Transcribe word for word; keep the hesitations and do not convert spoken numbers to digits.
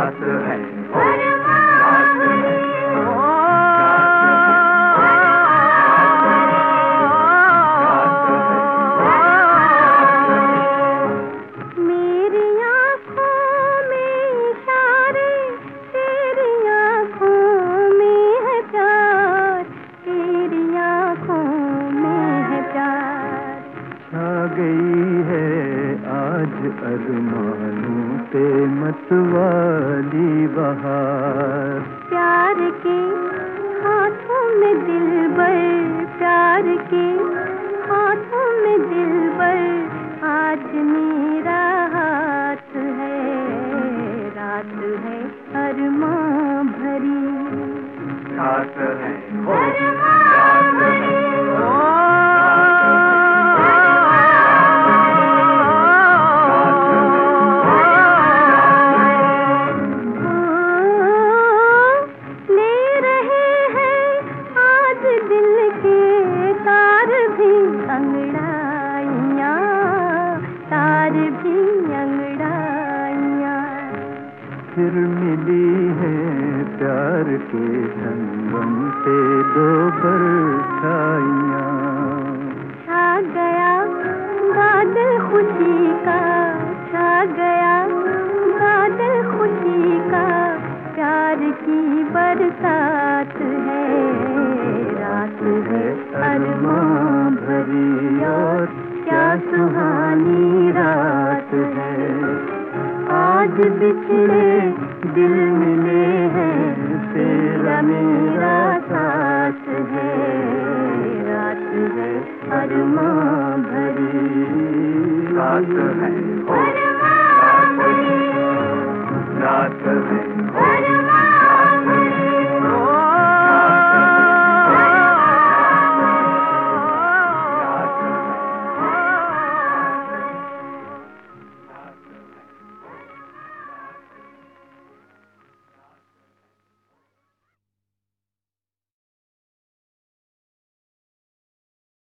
रात है, रात है, गई है आज अरमानों पे मतवाली बहार। प्यार के हाथों में दिलबर, प्यार के हाथों में दिलबर, आज मेरा हाथ है, रात है अरमां भरी, रात है, रात है। अंगड़ाइयाँ, तार भी अंगड़ाइयाँ, फिर मिली है प्यार के संगम से दो परछाइयाँ। छा गया बादल खुशी का, छा गया बादल खुशी का, प्यार की बरसात है, रात है अरमां भरी और क्या सुहानी रात है। आज बिछड़े दिल मिले हैं, तेरा मेरा साथ है, रात है अरमां भरी, रात है।